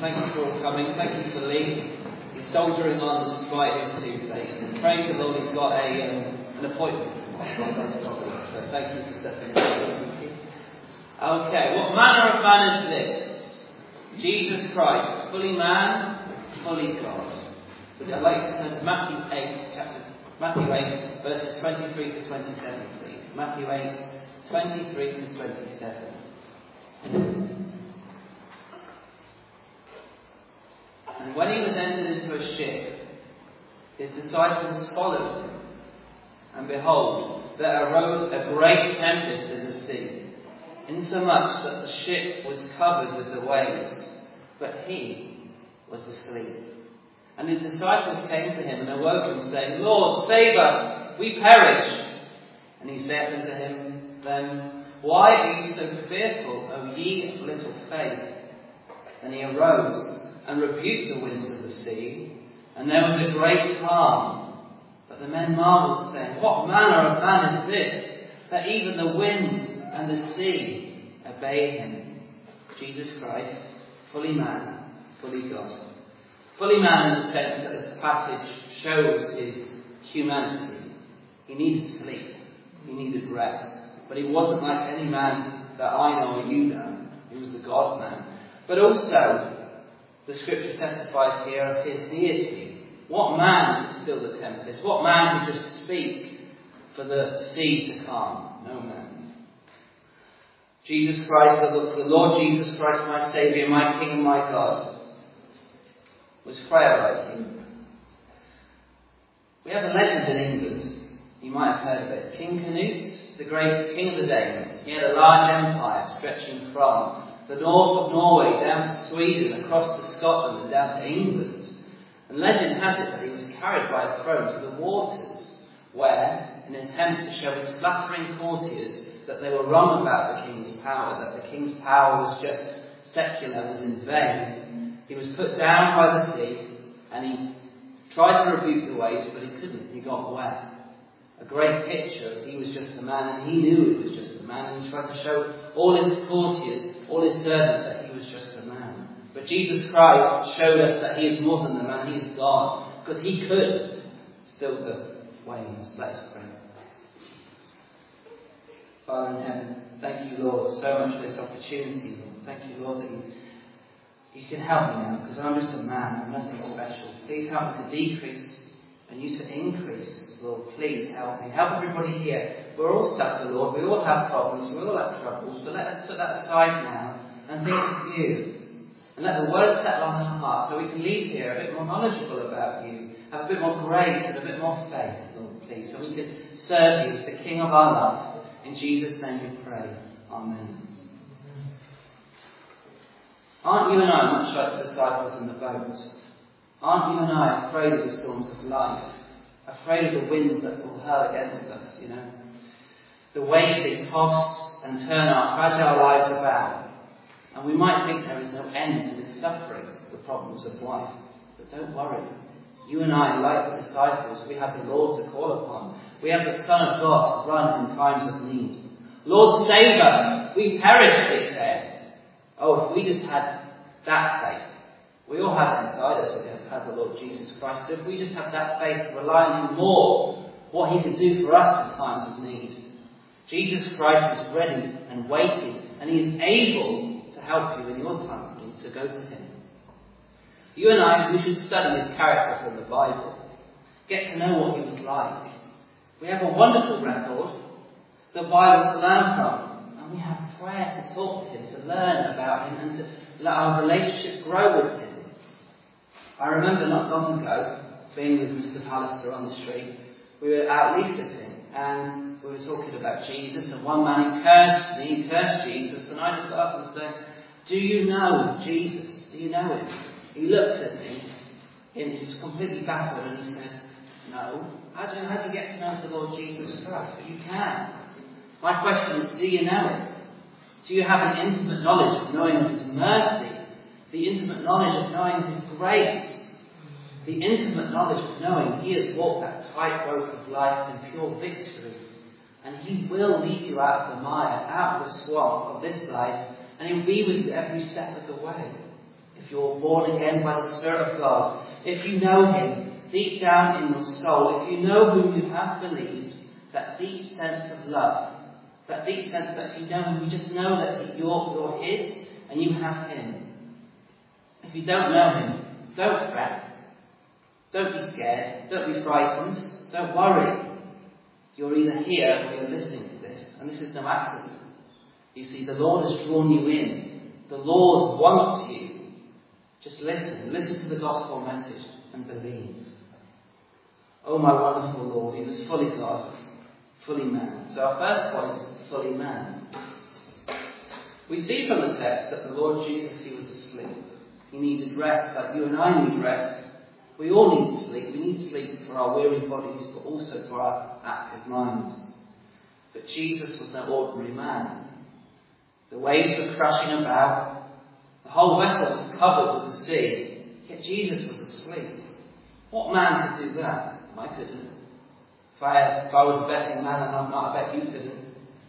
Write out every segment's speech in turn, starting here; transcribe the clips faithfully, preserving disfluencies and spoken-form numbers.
Thank you for all coming. Thank you for Lee. He's soldiering on despite his toothache. And praise the Lord, he's got a um, an appointment. So thank you for stepping in. Okay, what manner of man is this? Jesus Christ, fully man, fully God. Would you like to turn to Matthew eight, chapter Matthew eight, verses twenty-three to twenty-seven, please. Matthew eight, twenty-three to twenty-seven. And when he was entered into a ship, his disciples followed him. And behold, there arose a great tempest in the sea, insomuch that the ship was covered with the waves, but he was asleep. And his disciples came to him and awoke him, saying, Lord, save us, we perish. And he said unto him, Then why are you so fearful, O ye of little faith? And he arose and rebuked the winds of the sea, and there was a great calm. But the men marveled, saying, What manner of man is this, that even the winds and the sea obey him? Jesus Christ, fully man, fully God. Fully man in the sense that this passage shows his humanity. He needed sleep. He needed rest. But he wasn't like any man that I know or you know. He was the God man. But also, the scripture testifies here of his deity. What man could still the tempest? What man could just speak for the sea to calm? No man. Jesus Christ, the Lord Jesus Christ, my Saviour, my King and my God, was frail like you. We have a legend in England. You might have heard of it. King Canute, the great king of the Danes. He had a large empire stretching from the north of Norway down to Sweden, across to Scotland and down to England. And legend has it that he was carried by a throne to the waters, where, in an attempt to show his flattering courtiers that they were wrong about the king's power, that the king's power was just secular, was in vain, he was put down by the sea, and he tried to rebuke the waves, but he couldn't. He got wet. A great picture of he was just a man, and he knew he was just a man, and he tried to show all his courtiers, all his servants, that he was just a man. But Jesus Christ showed us that he is more than a man, he is God, because he could still the waves. Let us pray. Father in heaven, thank you, Lord, so much for this opportunity, Lord. Thank you, Lord, that you, you can help me now, because I'm just a man, I'm nothing special. Please help me to decrease and you to increase. Lord, please help me. Help everybody here. We're all suffer, Lord. We all have problems. We all have troubles. But let us put that aside now and think of you. And let the word settle on our hearts so we can leave here a bit more knowledgeable about you. Have a bit more grace and a bit more faith, Lord, please. So we can serve you as the King of our life. In Jesus' name we pray. Amen. Aren't you and I much like the disciples in the boat? Aren't you and I afraid of the storms of life? Afraid of the winds that will hurl against us, you know? The waves that toss and turn our fragile lives about. And we might think there is no end to this suffering, the problems of life. But don't worry. You and I, like the disciples, we have the Lord to call upon. We have the Son of God to run in times of need. Lord, save us! We perish, they said. Oh, if we just had that faith. We all have it inside us if we have had the Lord Jesus Christ. But if we just have that faith, rely on him more, what he can do for us in times of need. Jesus Christ is ready and waiting, and he is able to help you in your time of need, so go to him. You and I, we should study his character from the Bible. Get to know what he was like. We have a wonderful record, the Bible to learn from, and we have prayer to talk to him, to learn about him, and to let our relationship grow with him. I remember not long ago, being with Mister Pallister on the street, we were out leafleting, and we were talking about Jesus, and one man he cursed me, he cursed Jesus, and I just got up and said, do you know Jesus? Do you know him? He looked at me, and he was completely baffled, and he said, no. How do, you, how do you get to know the Lord Jesus Christ? But you can. My question is, do you know him? Do you have an intimate knowledge of knowing of his mercy? The intimate knowledge of knowing his grace? The intimate knowledge of knowing he has walked that tightrope of life in pure victory. And he will lead you out of the mire, out of the swamp of this life, and he'll be with you every step of the way. if you're born again by the Spirit of God, if you know him deep down in your soul, if you know whom you have believed, that deep sense of love, that deep sense that you know him, you just know that you're, you're his and you have him. If you don't know him, don't fret. Don't be scared. Don't be frightened. Don't worry. You're either here or you're listening to this, and this is no accident. You see, the Lord has drawn you in. The Lord wants you. Just listen. Listen to the gospel message and believe. Oh, my wonderful Lord, he was fully God, fully man. So our first point is fully man. We see from the text that the Lord Jesus, he was asleep. He needed rest, like you and I need rest. We all need sleep. We need sleep for our weary bodies, but also for our active minds. But Jesus was no ordinary man. The waves were crashing about. The whole vessel was covered with the sea. Yet Jesus was asleep. What man could do that? I couldn't. If I, had, if I was a betting man, and I'm not, I bet you couldn't.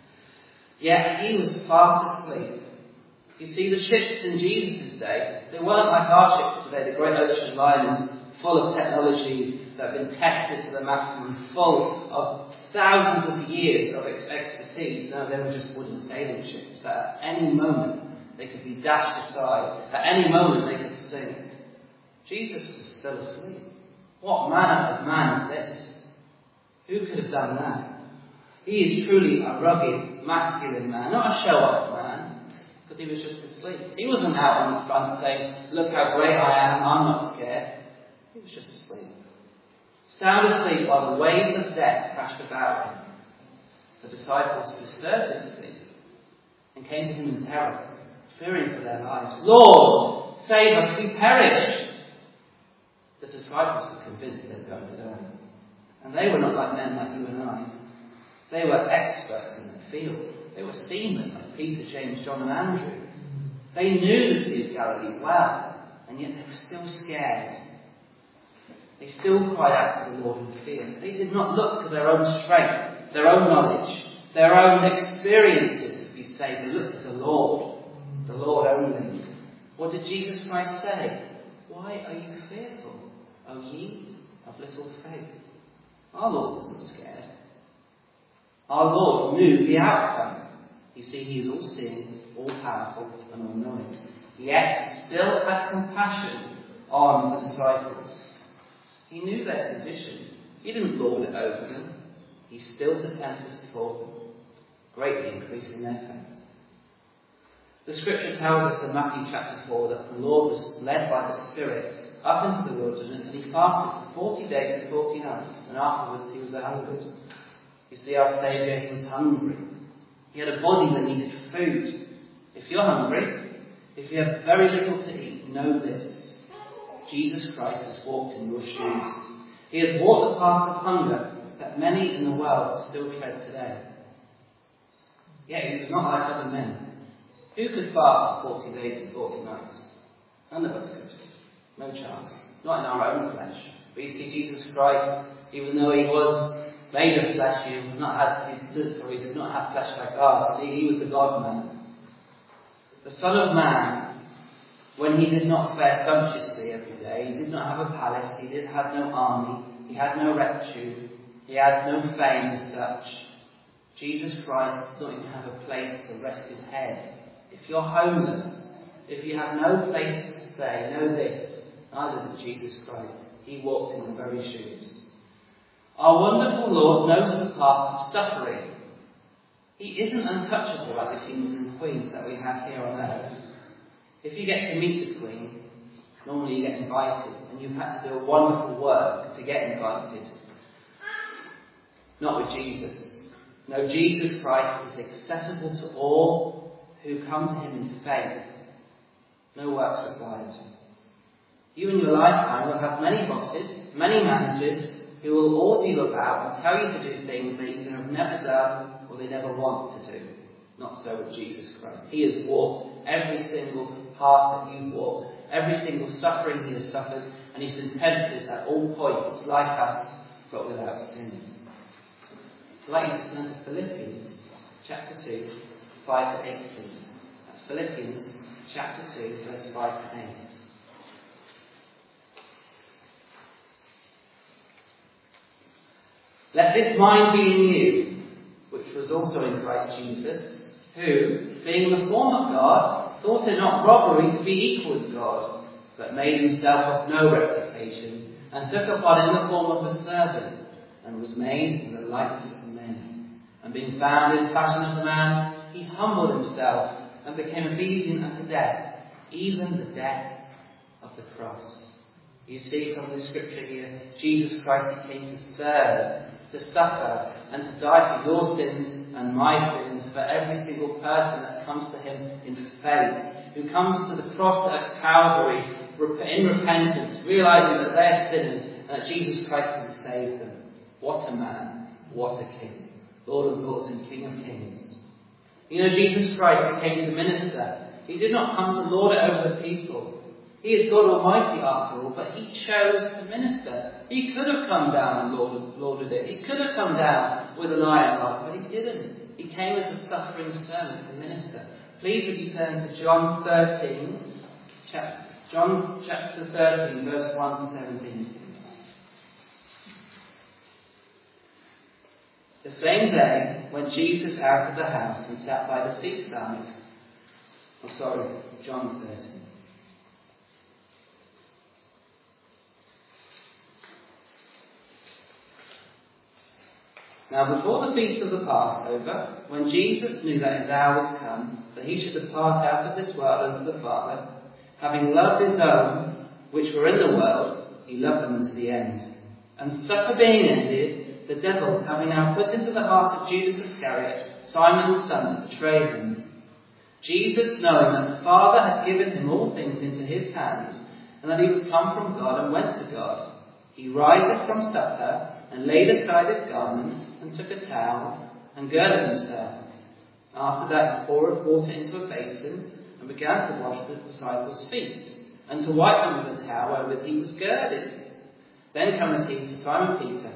Yet he was fast asleep. You see, the ships in Jesus' day, they weren't like our ships today, the great ocean liners, full of technology that have been tested to the maximum, full of thousands of years of ex- expertise. No, they were just wooden sailing ships that at any moment they could be dashed aside. At any moment they could sink. Jesus was still asleep. What manner of man is this? Who could have done that? He is truly a rugged, masculine man, not a show-off man, because he was just asleep. He wasn't out on the front saying, look how great I am, I'm not scared. He was just asleep. Sound asleep while the waves of death crashed about him. The disciples disturbed his sleep and came to him in terror, fearing for their lives. Lord, save us, we perish! The disciples were convinced they were going to die. And they were not like men like you and I. They were experts in the field. They were seamen like Peter, James, John and Andrew. They knew the Sea of Galilee well, and yet they were still scared. They still cried out to the Lord in fear. They did not look to their own strength, their own knowledge, their own experiences to be saved. They looked to the Lord, the Lord only. What did Jesus Christ say? Why are you fearful, O ye of little faith? Our Lord wasn't scared. Our Lord knew the outcome. You see, he is all-seeing, all-powerful, and all-knowing. Yet he still had compassion on the disciples. He knew their condition. He didn't lord it over them. He stilled the tempest for them, greatly increasing their faith. The scripture tells us in Matthew chapter four that the Lord was led by the Spirit up into the wilderness, and he fasted for forty days and forty nights, and afterwards he was hungry. You see, our Saviour, he was hungry. He had a body that needed food. If you're hungry, if you have very little to eat, know this. Jesus Christ has walked in your shoes. He has walked the path of hunger that many in the world still tread today. Yet he was not like other men. Who could fast for forty days and forty nights? None of us could. No chance. Not in our own flesh. But you see, Jesus Christ, even though he was made of flesh, he was not had, he stood, sorry, he did not have flesh like ours. See, he was the God-man. The Son of Man, when he did not fare sumptuously every day, he did not have a palace, he did had no army, he had no retinue, he had no fame as such. Jesus Christ did not even have a place to rest his head. If you're homeless, if you have no place to stay, know this, neither did Jesus Christ. He walked in the very shoes. Our wonderful Lord knows the path of suffering. He isn't untouchable like the kings and queens that we have here on earth. If you get to meet the Queen, normally you get invited, and you've had to do a wonderful work to get invited. Not with Jesus. No, Jesus Christ is accessible to all who come to him in faith. No works required. You in your lifetime will have many bosses, many managers, who will order you about and tell you to do things that you either have never done or they never want to do. Not so with Jesus Christ. He has walked every single path that you've walked, every single suffering he has suffered, and he's been tempted at all points, like us, but without sin. I'd like you to turn to Philippians chapter two, five to eight, please. That's Philippians chapter two, verse five to eight. Let this mind be in you, which was also in Christ Jesus, who, being in the form of God, thought it not robbery to be equal with God, but made himself of no reputation, and took upon him the form of a servant, and was made in the likeness of men. And being found in fashion as a man, he humbled himself, and became obedient unto death, even the death of the cross. You see from the scripture here, Jesus Christ came to serve, to suffer, and to die for your sins and my sins, for every single person that comes to him in faith, who comes to the cross at Calvary in repentance, realizing that they're sinners and that Jesus Christ can save them. What a man, what a king, Lord of lords and King of kings. You know, Jesus Christ became the minister. He did not come to lord it over the people. He is God Almighty after all, but he chose to minister. He could have come down and lorded, lorded it. He could have come down with an iron rod, but he didn't. He came as a suffering servant to minister. Please would you turn to John thirteen, chap- John chapter thirteen, verse one to seventeen, please. The same day, when Jesus out of the house and sat by the seaside, oh sorry, John thirteen. Now before the feast of the Passover, when Jesus knew that his hour was come, that he should depart out of this world unto the Father, having loved his own, which were in the world, he loved them unto the end. And supper being ended, the devil, having now put into the heart of Judas Iscariot, Simon's son, to betray him, Jesus, knowing that the Father had given him all things into his hands, and that he was come from God and went to God, he riseth from supper, and laid aside his garments, and took a towel, and girded himself. After that he poured water into a basin, and began to wash the disciples' feet, and to wipe them with a towel wherewith he was girded. Then cometh he to Simon Peter,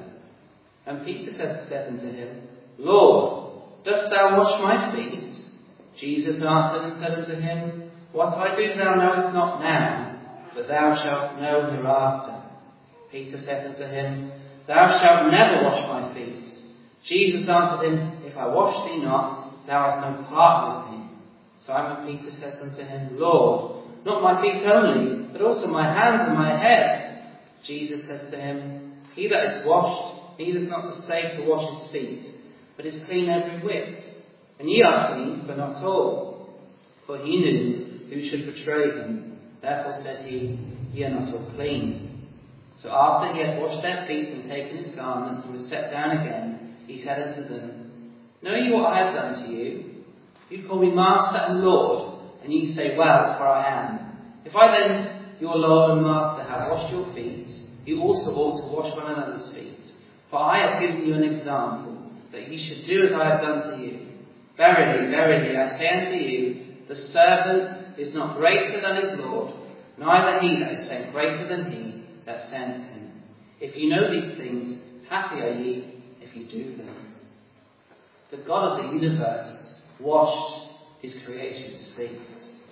and Peter said, said unto him, Lord, dost thou wash my feet? Jesus answered and said unto him, What I do thou knowest not now, but thou shalt know hereafter. Peter said unto him, Thou shalt never wash my feet. Jesus answered him, If I wash thee not, thou hast no part with me. Simon Peter said unto him, Lord, not my feet only, but also my hands and my head. Jesus said to him, He that is washed needeth not to stay to wash his feet, but is clean every whit. And ye are clean, but not all. For he knew who should betray him. Therefore said he, Ye are not all clean. So after he had washed their feet and taken his garments and was set down again, he said unto them, Know ye what I have done to you? You call me Master and Lord, and ye say, Well, for I am. If I then, your Lord and Master, have washed your feet, you also ought to wash one another's feet. For I have given you an example, that ye should do as I have done to you. Verily, verily, I say unto you, the servant is not greater than his Lord, neither he that is sent greater than he that sent him. If you know these things, happy are ye if you do them. The God of the universe washed his creation's feet.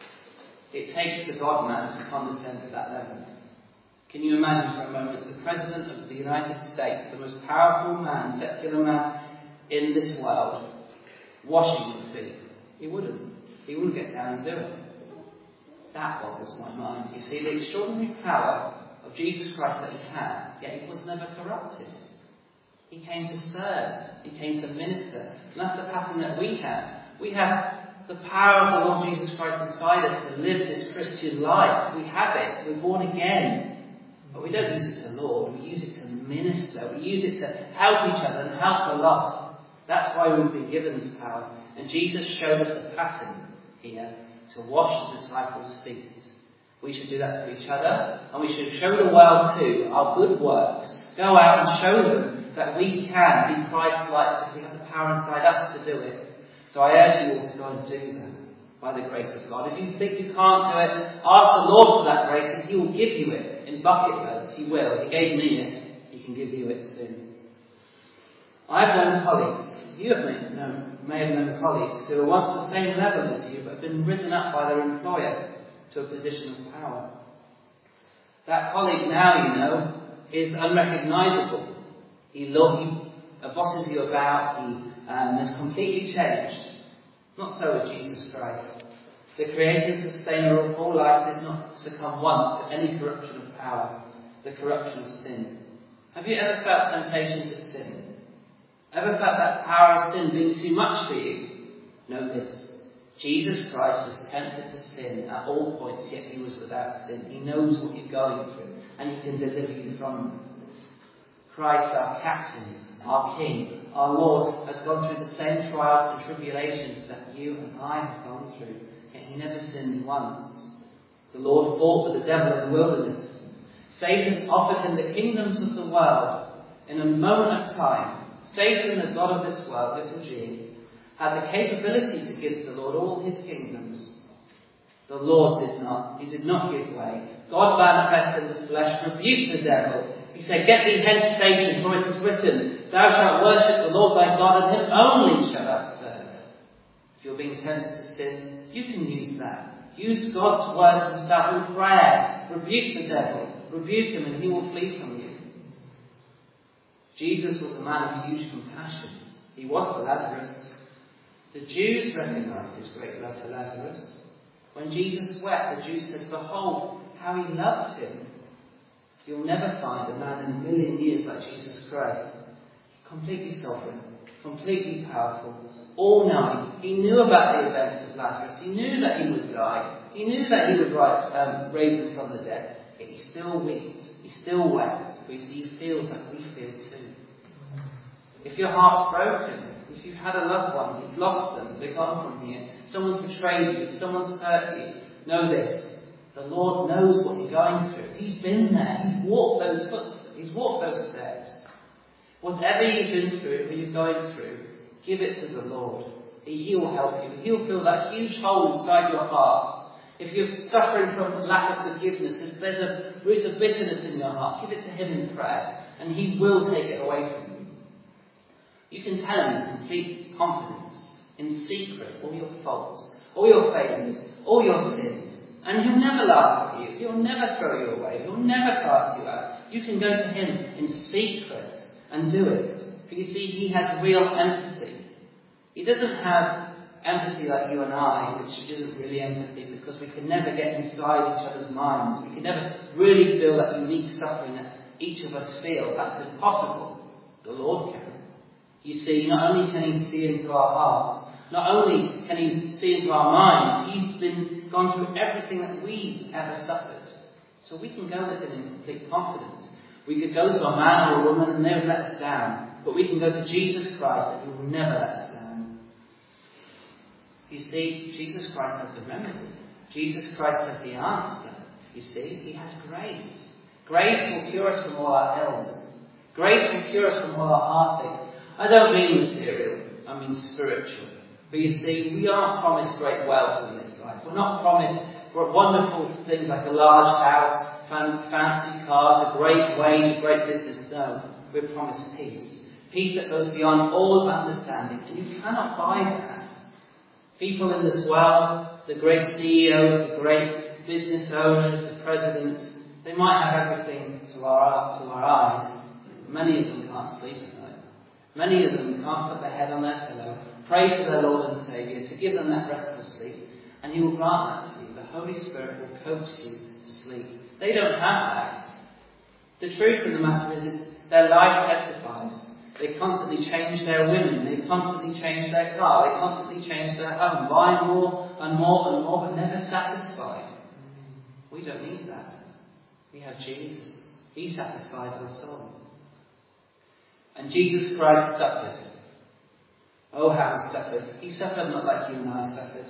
It takes the God-man to condescend to that level. Can you imagine for a moment the President of the United States, the most powerful man, secular man in this world, washing your feet? He wouldn't. He wouldn't get down and do it. That boggles my mind. You see, the extraordinary power of Jesus Christ that he had, yet he was never corrupted. He came to serve. He came to minister. And that's the pattern that we have. We have the power of the Lord Jesus Christ inside us to live this Christian life. We have it. We're born again. But we don't use it to Lord. We use it to minister. We use it to help each other and help the lost. That's why we've been given this power. And Jesus showed us a pattern here to wash the disciples' feet. We should do that to each other, and we should show the world too our good works. Go out and show them that we can be Christ-like because we have the power inside us to do it. So I urge you all to go and do that by the grace of God. If you think you can't do it, ask the Lord for that grace and he will give you it in bucket loads. He will. He gave me it. He can give you it too. I've known colleagues, you have may, no, may have known colleagues who are once the same level as you but have been risen up by their employer to a position of power. That colleague now, you know, is unrecognisable. He, lo- he uh, bosses you about, he um, has completely changed. Not so with Jesus Christ. The creator and sustainer of all life did not succumb once to any corruption of power, the corruption of sin. Have you ever felt temptation to sin? Ever felt that power of sin being too much for you? Know this. Jesus Christ was tempted to sin at all points, yet he was without sin. He knows what you're going through, and he can deliver you from it. Christ, our captain, our King, our Lord, has gone through the same trials and tribulations that you and I have gone through, yet he never sinned once. The Lord fought with the devil in the wilderness. Satan offered him the kingdoms of the world. In a moment of time, Satan, the god of this world, little g, had the capability to give the Lord all his kingdoms. The Lord did not. He did not give way. God manifested in the flesh, rebuked the devil. He said, "Get thee hence, Satan, for it is written, Thou shalt worship the Lord thy God, and him only shalt thou serve." If you're being tempted to sin, you can use that. Use God's word himself in prayer. Rebuke the devil. Rebuke him, and he will flee from you. Jesus was a man of huge compassion. He was for Lazarus. The Jews recognized his great love for Lazarus. When Jesus wept, the Jews said, "Behold, how he loved him." You'll never find a man in a million years like Jesus Christ. Completely sovereign, completely powerful, all-knowing. He knew about the events of Lazarus. He knew that he would die. He knew that he would rise, um, raise him from the dead. Yet he still wept. He still wept. Because he feels like we feel too. If your heart's broken, if you've had a loved one, you've lost them, they're gone from here, someone's betrayed you, someone's hurt you, know this. The Lord knows what you're going through. He's been there. He's walked those footsteps. He's walked those steps. Whatever you've been through, or you're going through, give it to the Lord. He will help you. He'll fill that huge hole inside your heart. If you're suffering from lack of forgiveness, if there's a root of bitterness in your heart, give it to him in prayer, and he will take it away from you. You can tell him in complete confidence, in secret, all your faults, all your failings, all your sins. And he'll never laugh at you. He'll never throw you away. He'll never cast you out. You can go to him in secret and do it. For you see, he has real empathy. He doesn't have empathy like you and I, which isn't really empathy because we can never get inside each other's minds. We can never really feel that unique suffering that each of us feel. That's impossible. The Lord can. You see, not only can he see into our hearts, not only can he see into our minds, he's been gone through everything that we ever suffered. So we can go with him in complete confidence. We could go to a man or a woman and they would let us down. But we can go to Jesus Christ and he will never let us down. You see, Jesus Christ has the remedy. Jesus Christ has the answer. You see, he has grace. Grace will cure us from all our ills. Grace will cure us from all our heartaches. I don't mean material, I mean spiritual. But you see, we aren't promised great wealth in this life. We're not promised wonderful things like a large house, fancy cars, a great wage, a great business. No, we're promised peace. Peace that goes beyond all understanding. And you cannot buy that. People in this world, the great C E Os, the great business owners, the presidents, they might have everything to our, to our eyes. Many of them can't sleep at night. Many of them can't put their head on their pillow, pray to their Lord and Saviour to give them that restful sleep, and he will grant that to you. The Holy Spirit will coax you to sleep. They don't have that. The truth of the matter is, is their life testifies. They constantly change their women, they constantly change their car, they constantly change their home, buying more and more and more, but never satisfied. We don't need that. We have Jesus. He satisfies our soul. And Jesus Christ suffered. Oh, how he suffered. He suffered not like you and I suffered.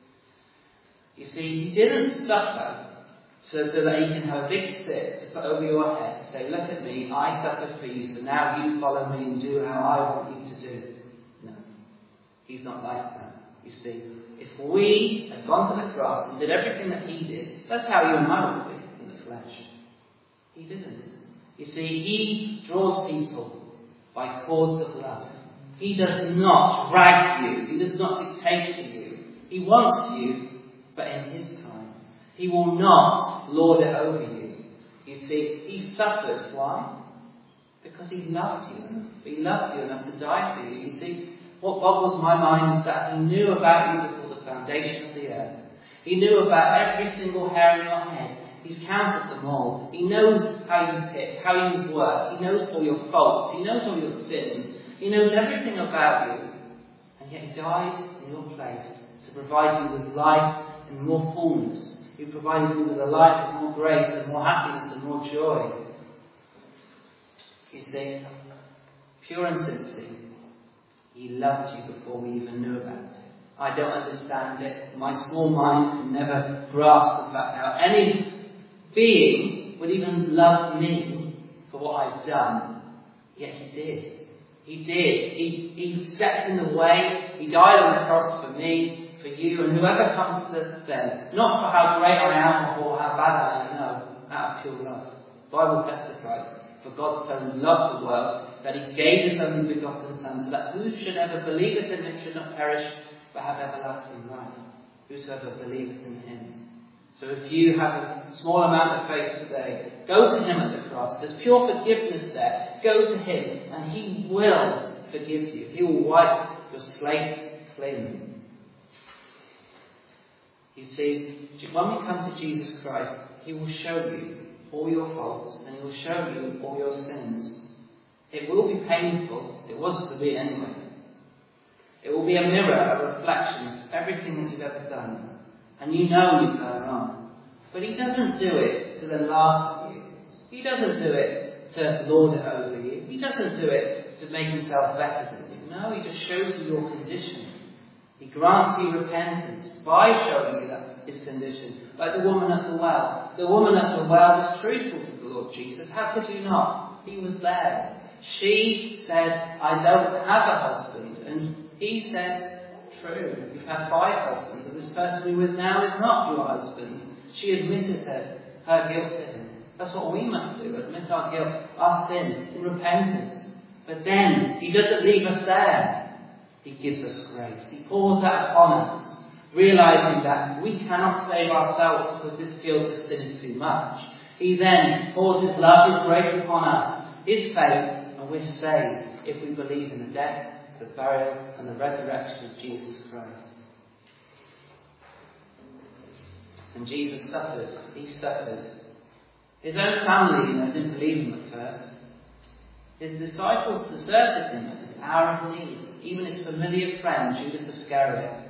You see, he didn't suffer so, so that he can have a big stick to put over your head to say, look at me, I suffered for you, so now you follow me and do how I want you to do. No. He's not like that. You see, if we had gone to the cross and did everything that he did, that's how you and I would be in the flesh. He didn't. You see, he draws people by cords of love. He does not drag you. He does not dictate to you. He wants you, but in his time. He will not lord it over you. You see, he suffers. Why? Because he loved you. He loved you enough to die for you. You see, what boggles my mind is that he knew about you before the foundation of the earth. He knew about every single hair in your head. He's counted them all. He knows how you tick, how you work. He knows all your faults. He knows all your sins. He knows everything about you. And yet he died in your place to provide you with life and more fullness. He provided you with a life of more grace and more happiness and more joy. You see, pure and simply, he loved you before we even knew about it. I don't understand it. My small mind can never grasp the fact how any being would even love me for what I've done. Yet he did. He did. He, he stepped in the way. He died on the cross for me, for you, and whoever comes to them. Not for how great I am or how bad I am, no, out of pure love. The Bible testifies, for God so loved the world that he gave his only begotten Son, so that who should ever believe in him should not perish, but have everlasting life. Whosoever believeth in him. So if you have a small amount of faith today, go to him at the cross. There's pure forgiveness there. Go to him and he will forgive you. He will wipe your slate clean. You see, when we come to Jesus Christ, he will show you all your faults and he will show you all your sins. It will be painful. It was for me anyway. It will be a mirror, a reflection of everything that you've ever done. And you know you've done wrong. But he doesn't do it to then laugh at you. He doesn't do it to lord it over you. He doesn't do it to make himself better than you. No, he just shows you your condition. He grants you repentance by showing you that his condition. Like the woman at the well. The woman at the well was truthful to the Lord Jesus. How could you not? He was there. She said, I don't have a husband. And he said, true, you've had five husbands, and this person you're with now is not your husband. She admitted her, her guilt to him. That's what we must do, admit our guilt, our sin, in repentance. But then, he doesn't leave us there. He gives us grace. He pours that upon us, realizing that we cannot save ourselves because this guilt, this sin is too much. He then pours his love, his grace upon us, his faith, and we're saved if we believe in the death, the burial and the resurrection of Jesus Christ. And Jesus suffered. He suffered. His own family, you know, didn't believe him at first. His disciples deserted him at his hour of need. Even his familiar friend, Judas Iscariot.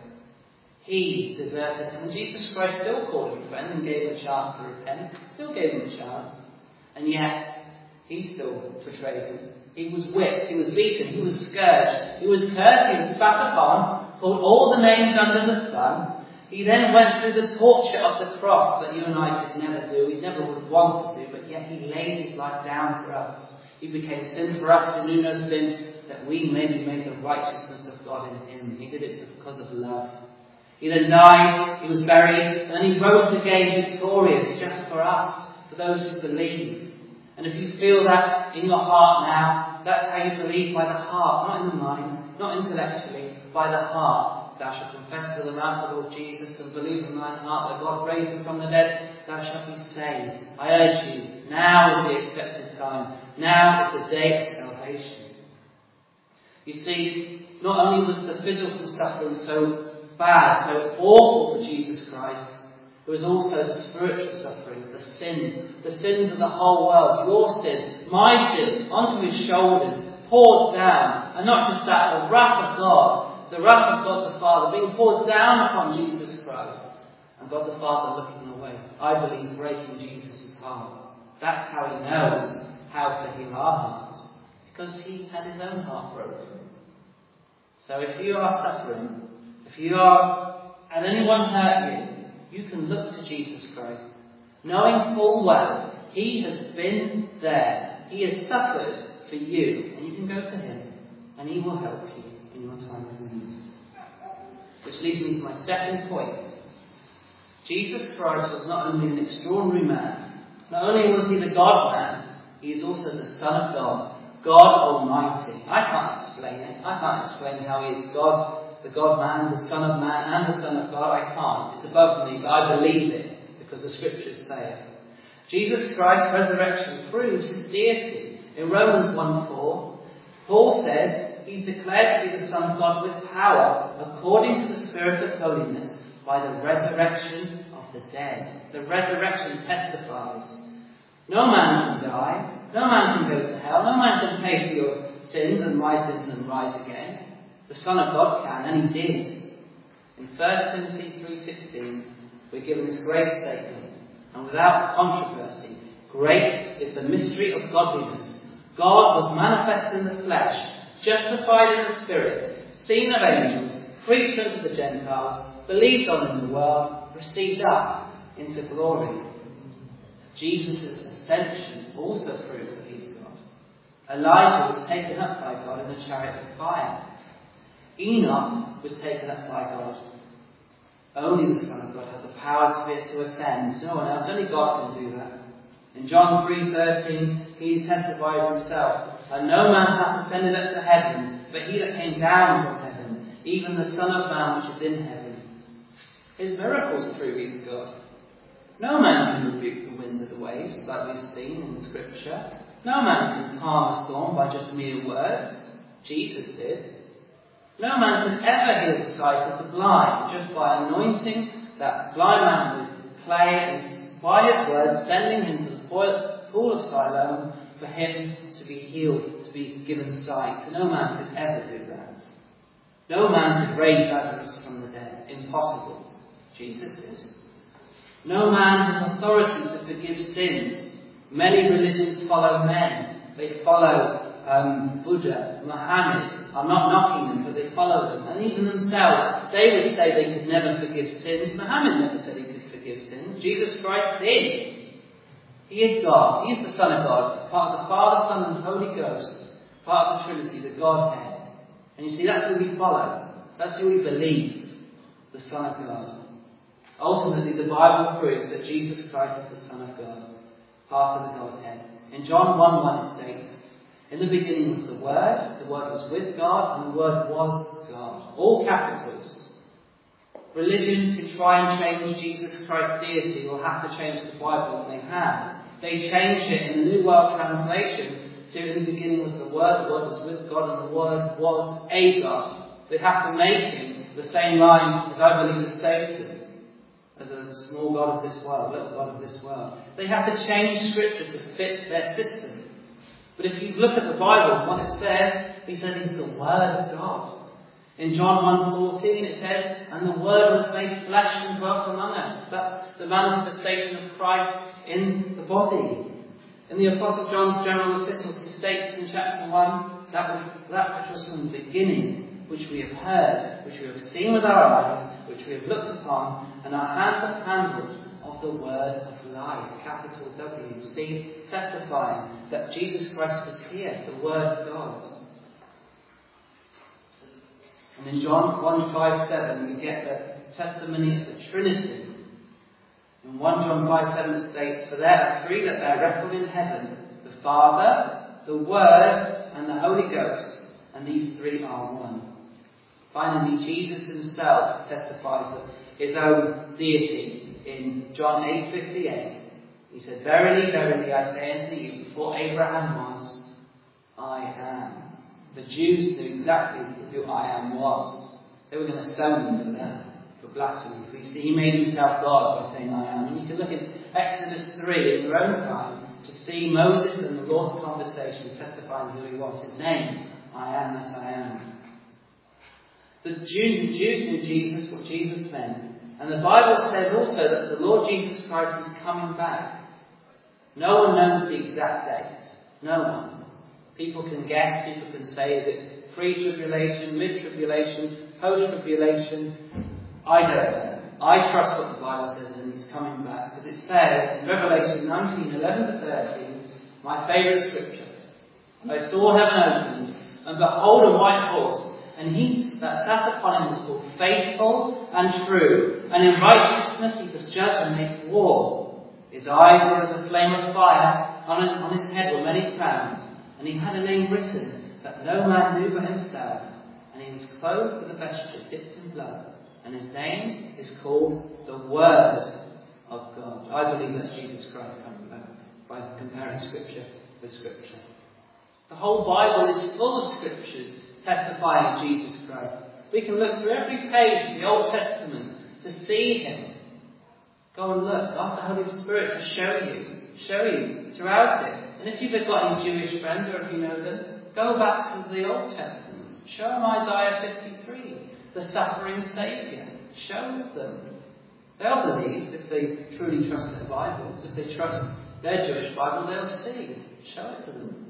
He deserted him. And Jesus Christ still called him friend and gave him a chance to repent. Still gave him a chance. And yet, he still betrayed him. He was whipped, he was beaten, he was scourged, he was cursed, he was spat upon, called all the names under the sun. He then went through the torture of the cross that you and I could never do, we never would want to do, but yet he laid his life down for us. He became sin for us who knew no sin, that we may be made the righteousness of God in him. He did it because of love. He then died, he was buried, and then he rose again victorious just for us, for those who believe. And if you feel that in your heart now, that's how you believe, by the heart, not in the mind, not intellectually, by the heart. Thou shalt confess with the mouth the Lord Jesus and believe in thine heart that God raised him from the dead, thou shalt be saved. I urge you, now is the accepted time. Now is the day of salvation. You see, not only was the physical suffering so bad, so awful for Jesus Christ, there was also the spiritual suffering, the sin, the sins of the whole world, your sin, my sin, onto his shoulders, poured down. And not just that, the wrath of God, the wrath of God the Father, being poured down upon Jesus Christ. And God the Father looking away. I believe breaking Jesus' heart. That's how he knows how to heal our hearts. Because he had his own heart broken. So if you are suffering, if you are, and anyone hurt you, you can look to Jesus Christ, knowing full well he has been there. He has suffered for you, and you can go to him, and he will help you in your time of need. Which leads me to my second point. Jesus Christ was not only an extraordinary man, not only was he the God-man, he is also the Son of God, God Almighty. I can't explain it. I can't explain how he is God, the God-man, the Son of Man, and the Son of God. I can't. It's above me, but I believe it because the Scriptures say it. Jesus Christ's resurrection proves his deity. In Romans one four, Paul says he's declared to be the Son of God with power according to the Spirit of holiness by the resurrection of the dead. The resurrection testifies. No man can die. No man can go to hell. No man can pay for your sins and my sins and rise again. The Son of God can, and he did. In First Timothy three sixteen, we're given this great statement, and without controversy, great is the mystery of godliness. God was manifest in the flesh, justified in the Spirit, seen of angels, preached unto the Gentiles, believed on in the world, received up into glory. Jesus' ascension also proves that he's God. Elijah was taken up by God in the chariot of fire. Enoch was taken up by God. Only the Son of God has the power to, to ascend. No one else. Only God can do that. In John three thirteen, he testifies himself, and no man hath ascended up to heaven, but he that came down from heaven, even the Son of Man which is in heaven. His miracles prove he's God. No man can rebuke the winds of the waves, like we've seen in Scripture. No man can calm a storm by just mere words. Jesus did. No man can ever heal the sight of the blind just by anointing that blind man with clay and by his word sending him to the pool of Siloam for him to be healed, to be given sight. No man could ever do that. No man could raise Lazarus from the dead. Impossible. Jesus did. No man has authority to forgive sins. Many religions follow men. They follow Um, Buddha, Muhammad. I'm not knocking them, but they follow them. And even themselves, they would say they could never forgive sins. Muhammad never said he could forgive sins. Jesus Christ did. He is God. He is the Son of God, part of the Father, Son, and Holy Ghost, part of the Trinity, the Godhead. And you see, that's who we follow. That's who we believe, the Son of God. Ultimately, the Bible proves that Jesus Christ is the Son of God, part of the Godhead. In John one one it states, in the beginning was the Word, the Word was with God, and the Word was God. All capitals. Religions who try and change Jesus Christ's deity will have to change the Bible, and they have. They change it in the New World Translation to, in the beginning was the Word, the Word was with God, and the Word was a God. They have to make him the same line as I believe is Satan, as a small God of this world, little God of this world. They have to change Scripture to fit their system. But if you look at the Bible, what it says, he said it's the Word of God. In John one fourteen it says, and the Word was made flesh and dwelt among us. That's the manifestation of Christ in the body. In the Apostle John's general epistles, he states in chapter one, that, was, that which was from the beginning, which we have heard, which we have seen with our eyes, which we have looked upon, and our hands have handled of the Word of life, capital W. See, testifying that Jesus Christ was here, the Word of God. And in John one five seven we get the testimony of the Trinity. In First John five seven it states, for there are three that bear record in heaven, the Father, the Word, and the Holy Ghost, and these three are one. Finally, Jesus himself testifies of his own deity. In John eight fifty-eight, he said, verily, verily, I say unto you, before Abraham was, I am. The Jews knew exactly who I am was. They were going to stone him for that, for blasphemy. For you see, he made himself God by saying, I am. And you can look in Exodus three in your own time to see Moses and the Lord's conversation testifying who he was. His name, I am that I am. The Jews, the Jews knew Jesus, what Jesus meant. And the Bible says also that the Lord Jesus Christ is coming back. No one knows the exact date. No one. People can guess, people can say, is it pre-tribulation, mid-tribulation, post-tribulation? I don't know. I trust what the Bible says and he's coming back. Because it says in Revelation nineteen, eleven to thirteen, my favourite scripture, and I saw heaven opened, and behold a white horse, and he that sat upon him was called Faithful and True, and in righteousness he does judge and make war. His eyes were as a flame of fire, on his, on his head were many crowns, and he had a name written that no man knew but himself, and he was clothed with a vesture dipped in blood, and his name is called the Word of God. I believe that's Jesus Christ coming back, by comparing Scripture with Scripture. The whole Bible is full of scriptures testifying of Jesus Christ. We can look through every page of the Old Testament to see him. Go and look. Ask the Holy Spirit to show you, show you throughout it. And if you've got any Jewish friends, or if you know them, go back to the Old Testament. Show them Isaiah fifty-three, the suffering Saviour. Show them. They'll believe if they truly trust their Bibles. If they trust their Jewish Bible, they'll see. Show it to them.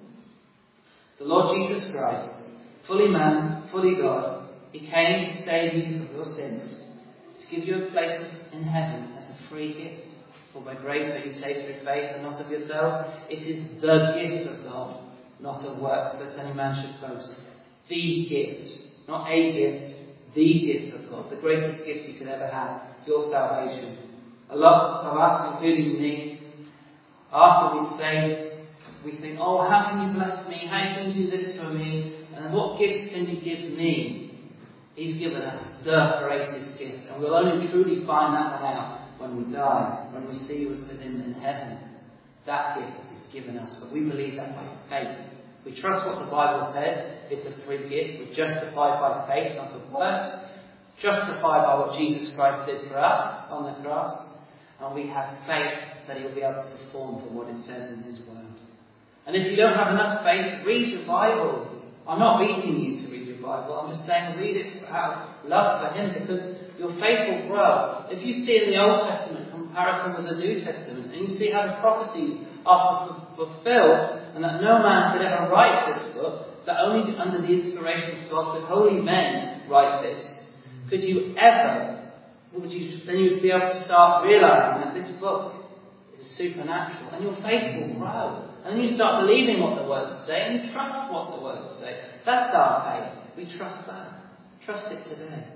The Lord Jesus Christ, fully man, fully God, he came to save you from your sins, to give you a place in heaven as a free gift. For by grace are you saved through faith, and not of yourselves. It is the gift of God, not of works, that any man should boast. The gift, not a gift, the gift of God, the greatest gift you could ever have, your salvation. A lot of us, including me, after we say, we think, oh, how can you bless me? How can you do this for me? And what gifts can you give me? He's given us the greatest gift. And we'll only truly find that one out when we die, when we see with him in heaven. That gift is given us. But we believe that by faith. We trust what the Bible says. It's a free gift. We're justified by faith, not of works. Justified by what Jesus Christ did for us on the cross. And we have faith that he'll be able to perform for what it says in his word. And if you don't have enough faith, read your Bible. I'm not beating you to read your Bible. I'm just saying read it out of love for him, because your faith will grow. If you see in the Old Testament comparison with the New Testament, and you see how the prophecies are f- fulfilled, and that no man could ever write this book, that only under the inspiration of God could holy men write this, could you ever, would you, then you'd be able to start realising that this book is supernatural, and your faith will grow. And then you start believing what the words say, and you trust what the words say. That's our faith. We trust that. Trust it today.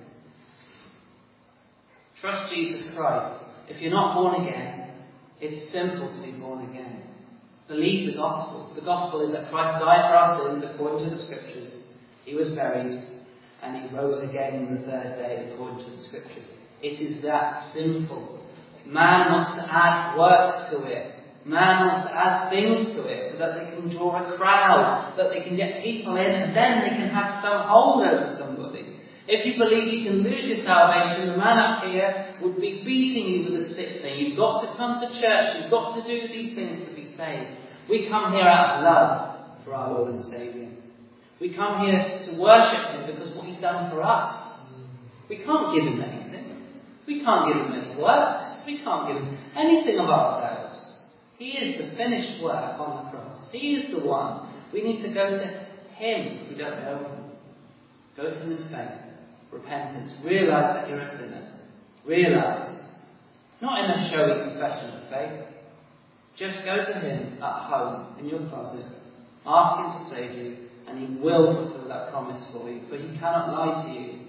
Trust Jesus Christ. If you're not born again, it's simple to be born again. Believe the gospel. The gospel is that Christ died for our sins according to the scriptures. He was buried, and he rose again on the third day according to the scriptures. It is that simple. Man wants to add works to it. Man wants to add things to it so that they can draw a crowd, that they can get people in, and then they can have some hold over somebody. If you believe you can lose your salvation, the man up here would be beating you with a stick, saying, you've got to come to church, you've got to do these things to be saved. We come here out of love for our Lord and Saviour. We come here to worship him because of what he's done for us. We can't give him anything. We can't give him any works. We can't give him anything of ourselves. He is the finished work on the cross. He is the one. We need to go to him if we don't know him. Go to him in faith, repentance. Realise that you're a sinner. Realise. Not in a showy confession of faith. Just go to him at home, in your closet. Ask him to save you, and he will fulfill that promise for you, for he cannot lie to you.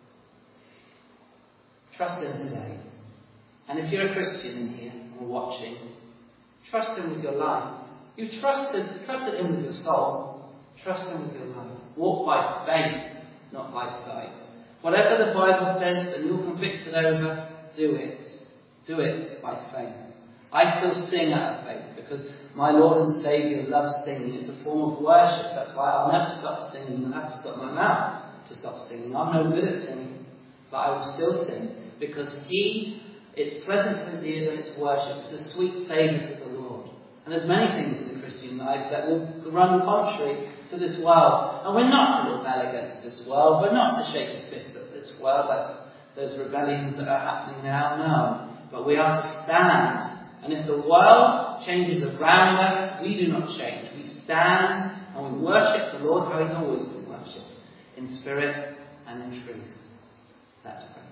Trust him today. And if you're a Christian in here or watching, trust him with your life. You trusted, trusted him with your soul. Trust him with your life. Walk by faith, not by sight. Whatever the Bible says and you're convicted over, do it. Do it by faith. I still sing out of faith because my Lord and Saviour loves singing. It's a form of worship. That's why I'll never stop singing. I'll have to stop my mouth to stop singing. I'm no good at singing, but I will still sing because he, it's pleasant to the ears and it's worship. It's a sweet savour to the Lord. And there's many things in the Christian life that will run contrary to this world. And we're not to rebel against this world. We're not to shake a fist at this world like those rebellions that are happening now. No. But we are to stand. And if the world changes around us, we do not change. We stand and we worship the Lord how he's always been worshipped, in spirit and in truth. Let's pray.